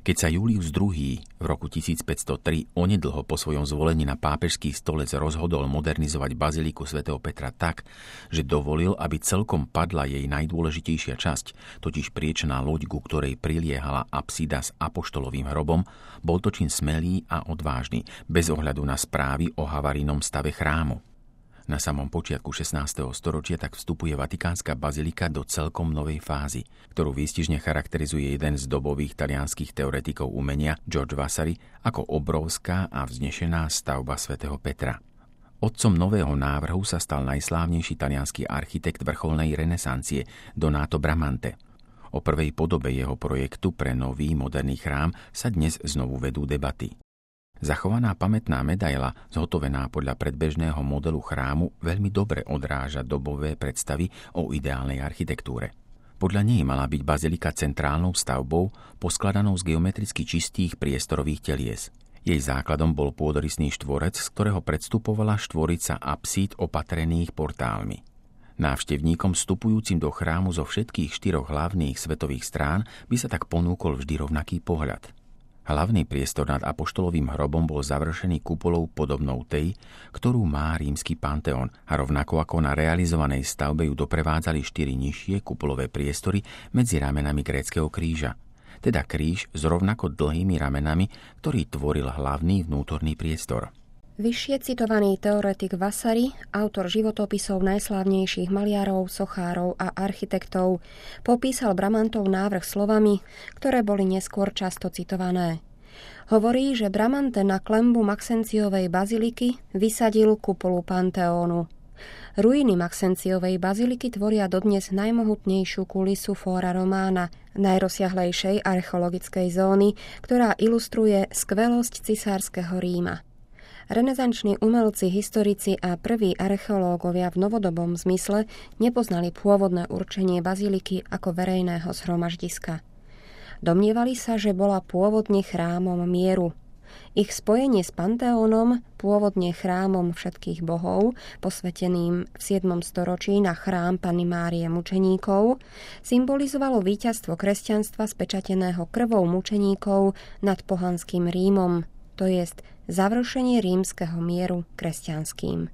Keď sa Julius II v roku 1503 onedlho po svojom zvolení na pápežský stolec rozhodol modernizovať baziliku svätého Petra tak, že dovolil, aby celkom padla jej najdôležitejšia časť, totiž priečná loď, ku ktorej priliehala apsida s apoštolovým hrobom, bol to čin smelý a odvážny, bez ohľadu na správy o havarijnom stave chrámu. Na samom počiatku 16. storočia tak vstupuje Vatikánska bazilika do celkom novej fázy, ktorú výstižne charakterizuje jeden z dobových talianskych teoretikov umenia George Vasari ako obrovská a vznešená stavba svätého Petra. Otcom nového návrhu sa stal najslávnejší taliansky architekt vrcholnej renesancie Donato Bramante. O prvej podobe jeho projektu pre nový moderný chrám sa dnes znovu vedú debaty. Zachovaná pamätná medaila, zhotovená podľa predbežného modelu chrámu, veľmi dobre odráža dobové predstavy o ideálnej architektúre. Podľa nej mala byť bazilika centrálnou stavbou, poskladanou z geometricky čistých priestorových telies. Jej základom bol pôdorysný štvorec, z ktorého predstupovala štvorica apsíd opatrených portálmi. Návštevníkom vstupujúcim do chrámu zo všetkých 4 hlavných svetových strán by sa tak ponúkol vždy rovnaký pohľad. Hlavný priestor nad apoštolovým hrobom bol završený kupolou podobnou tej, ktorú má rímsky Panteón, a rovnako ako na realizovanej stavbe ju doprevádzali 4 nižšie kupolové priestory medzi ramenami gréckeho kríža, teda kríž s rovnako dlhými ramenami, ktorý tvoril hlavný vnútorný priestor. Vyššie citovaný teoretik Vasari, autor životopisov najslávnejších maliarov, sochárov a architektov, popísal Bramantov návrh slovami, ktoré boli neskôr často citované. Hovorí, že Bramante na klembu Maxenciovej baziliky vysadil kupolu Panteónu. Ruiny Maxenciovej baziliky tvoria dodnes najmohutnejšiu kulisu Fóra Romána, najrozsiahlejšej archeologickej zóny, ktorá ilustruje skvelosť cisárskeho Ríma. Renesanční umelci, historici a prví archeológovia v novodobom zmysle nepoznali pôvodné určenie baziliky ako verejného zhromaždiska. Domnievali sa, že bola pôvodne chrámom mieru. Ich spojenie s Panteónom, pôvodne chrámom všetkých bohov, posveteným v 7. storočí na chrám Panny Márie mučeníkov, symbolizovalo víťazstvo kresťanstva spečateného krvou mučeníkov nad pohanským Rímom, to jest završenie rímskeho mieru kresťanským.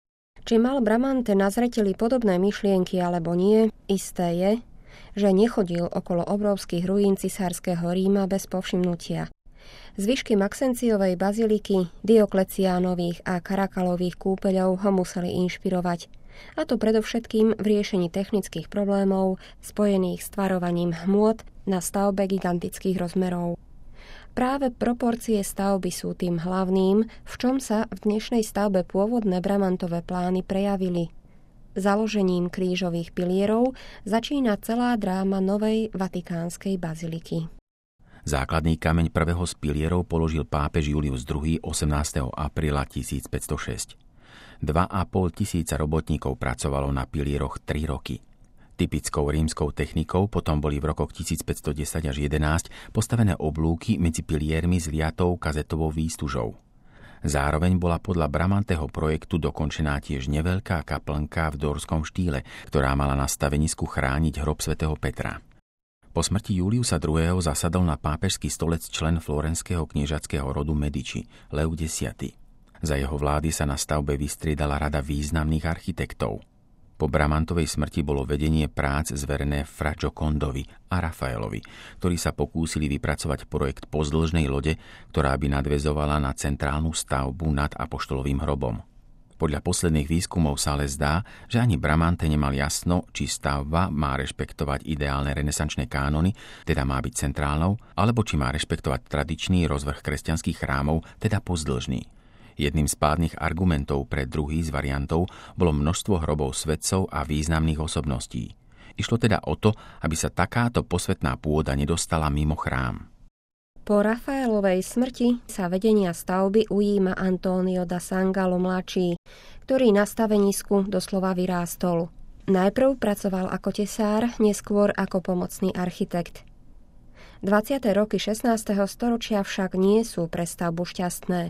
Či mal Bramante na zreteli podobné myšlienky alebo nie, isté je, že nechodil okolo obrovských ruín cisárskeho Ríma bez povšimnutia. Zvyšky Maxenciovej baziliky, Diokleciánových a Karakalových kúpeľov ho museli inšpirovať, a to predovšetkým v riešení technických problémov spojených s tvarovaním hmôt na stavbe gigantických rozmerov. Práve proporcie stavby sú tým hlavným, v čom sa v dnešnej stavbe pôvodné Bramantové plány prejavili. Založením krížových pilierov začína celá dráma novej vatikánskej baziliky. Základný kameň prvého z pilierov položil pápež Julius II 18. apríla 1506. 2,5 tisíca robotníkov pracovalo na pilieroch 3 roky. Typickou rímskou technikou potom boli v rokoch 1510 až 11 postavené oblúky medzi piliermi s liatou kazetovou výstužou. Zároveň bola podľa Bramanteho projektu dokončená tiež neveľká kaplnka v dórskom štýle, ktorá mala na stavenisku chrániť hrob svätého Petra. Po smrti Juliusa II. Zasadol na pápežský stolec člen florenského kniežackého rodu Medici, Leo X. Za jeho vlády sa na stavbe vystriedala rada významných architektov. Po Bramantovej smrti bolo vedenie prác zverené Fra Giocondovi a Rafaelovi, ktorí sa pokúsili vypracovať projekt pozdĺžnej lode, ktorá by nadväzovala na centrálnu stavbu nad apoštolovým hrobom. Podľa posledných výskumov sa ale zdá, že ani Bramante nemal jasno, či stavba má rešpektovať ideálne renesančné kánony, teda má byť centrálnou, alebo či má rešpektovať tradičný rozvrh kresťanských chrámov, teda pozdĺžný. Jedným z pádnych argumentov pre druhý z variantov bolo množstvo hrobov svätcov a významných osobností. Išlo teda o to, aby sa takáto posvätná pôda nedostala mimo chrám. Po Rafaelovej smrti sa vedenia stavby ujíma Antonio da Sangalo mladší, ktorý na stavenisku doslova vyrástol. Najprv pracoval ako tesár, neskôr ako pomocný architekt. 20. roky 16. storočia však nie sú pre stavbu šťastné.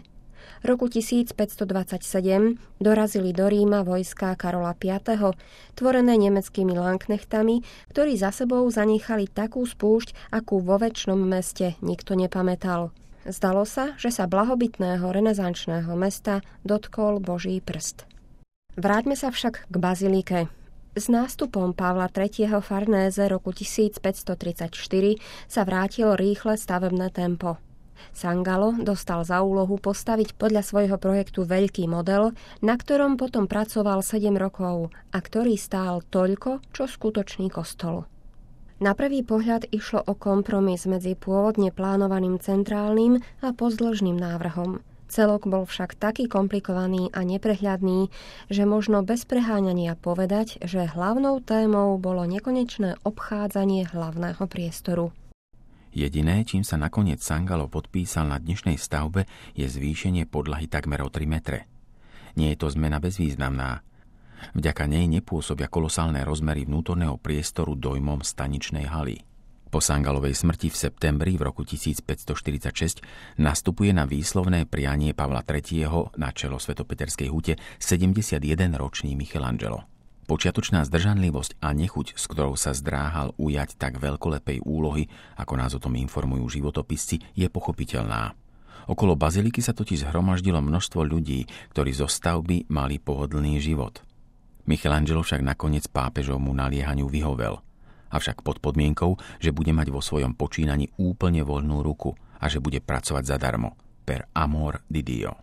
Roku 1527 dorazili do Ríma vojská Karola V., tvorené nemeckými lanknechtami, ktorí za sebou zanechali takú spúšť, akú vo večnom meste nikto nepamätal. Zdalo sa, že sa blahobytného renesančného mesta dotkol Boží prst. Vráťme sa však k bazilike. S nástupom Pavla III. Farnéze roku 1534 sa vrátilo rýchle stavebné tempo. Sangallo dostal za úlohu postaviť podľa svojho projektu veľký model, na ktorom potom pracoval 7 rokov a ktorý stál toľko, čo skutočný kostol. Na prvý pohľad išlo o kompromis medzi pôvodne plánovaným centrálnym a pozdĺžným návrhom. Celok bol však taký komplikovaný a neprehľadný, že možno bez preháňania povedať, že hlavnou témou bolo nekonečné obchádzanie hlavného priestoru. Jediné, čím sa nakoniec Sangallo podpísal na dnešnej stavbe, je zvýšenie podlahy takmer o 3 metre. Nie je to zmena bezvýznamná. Vďaka nej nepôsobia kolosálne rozmery vnútorného priestoru dojmom staničnej haly. Po Sangallovej smrti v septembri v roku 1546 nastupuje na výslovné prianie Pavla III. Na čelo Svetopeterskej hute 71-ročný Michelangelo. Počiatočná zdržanlivosť a nechuť, s ktorou sa zdráhal ujať tak veľkolepej úlohy, ako nás o tom informujú životopisci, je pochopiteľná. Okolo baziliky sa totiž zhromaždilo množstvo ľudí, ktorí zo stavby mali pohodlný život. Michelangelo však nakoniec pápežovmu naliehaniu vyhovel. Avšak pod podmienkou, že bude mať vo svojom počínaní úplne voľnú ruku a že bude pracovať zadarmo. Per amor di Dio.